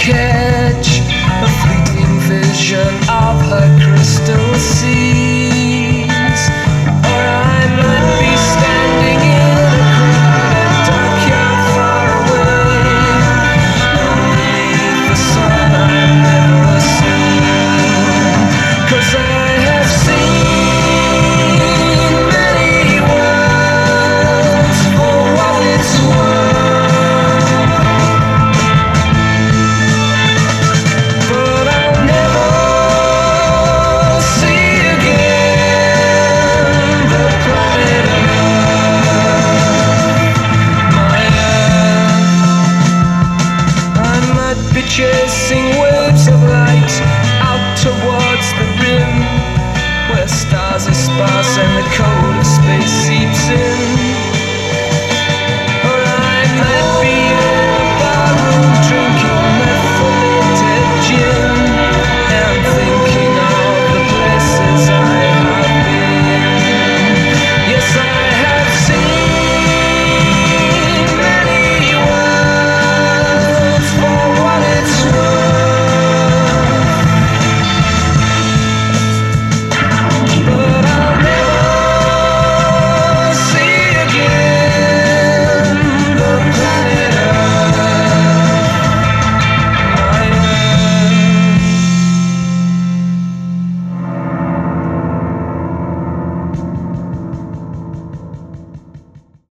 catch a fleeting vision of her crystal seas, or I might be standing in a crowded dark yard far away, underneath the sun I've never seen. 'Cause I have seen many worlds for what it's worth, but I'll never see again the planet Earth, my Earth. I might be chasing waves of light out towards the rim, where stars are sparse and the